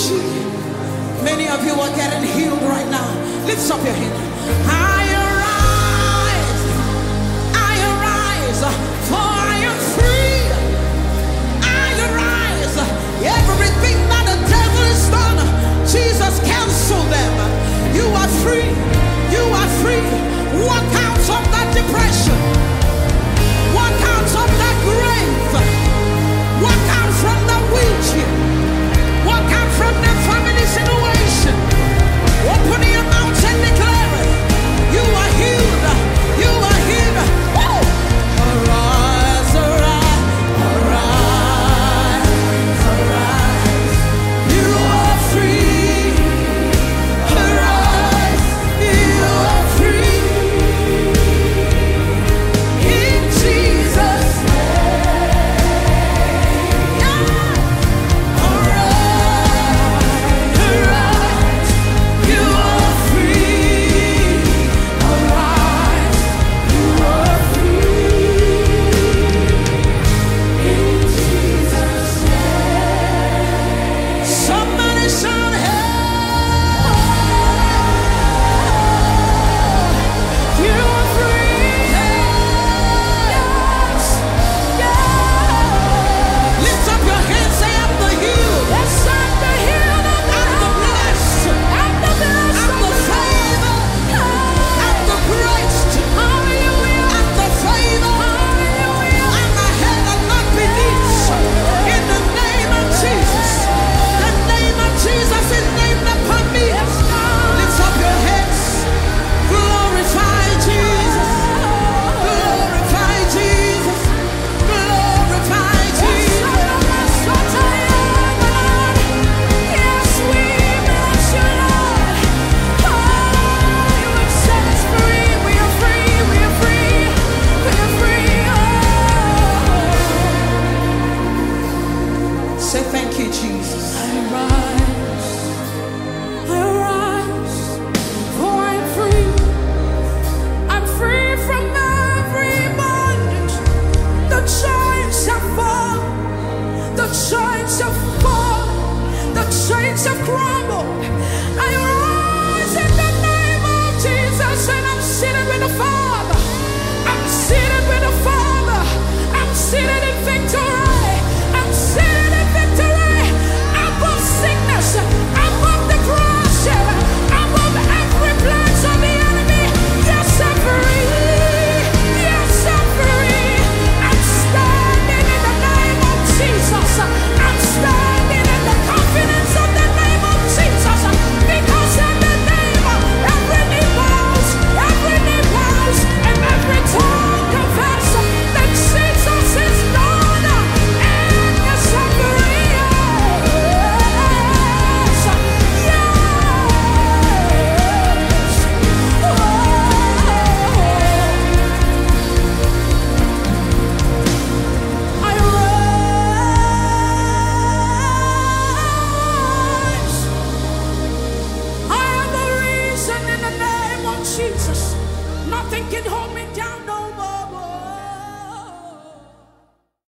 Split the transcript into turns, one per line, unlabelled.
Many of you are getting healed right now. Lift up your hand. I arise, for I am free. I arise. Everything that the devil has done, Jesus canceled them. You are free. You are free. Walk out of that depression. Walk out of that grave. Walk out from the wheelchair. Walk out from that family situation. Open your mouth and declare it. You are healed. You are healed. Woo! Arise, arise, arise, arise. You are free. Arise, you are free. In Jesus' name. Yeah. Arise, arise. You are free. Arise, you are free. In Jesus' name. Somebody shout help. You are free. Yes. Yeah. Lift up your hands, say I'm the healed. Yes, I'm the healed. I'm the blessed. I'm the blessed. I'm the favor. I'm the graced. Hallelujah. I'm the favor. Hallelujah. I'm the head and not beneath. In the name of Jesus. The name of Jesus is named upon me. Lift up your heads. Glorify Jesus. Glorify Jesus. Glorify Jesus. Yes, we bless you, Lord. Oh, you have set us free. We are free. We are free. We are free. Oh. Say thank you, Jesus. I rise, for I'm free. I'm free from every bondage. The chains have fallen. The chains have fallen. The chains have crossed.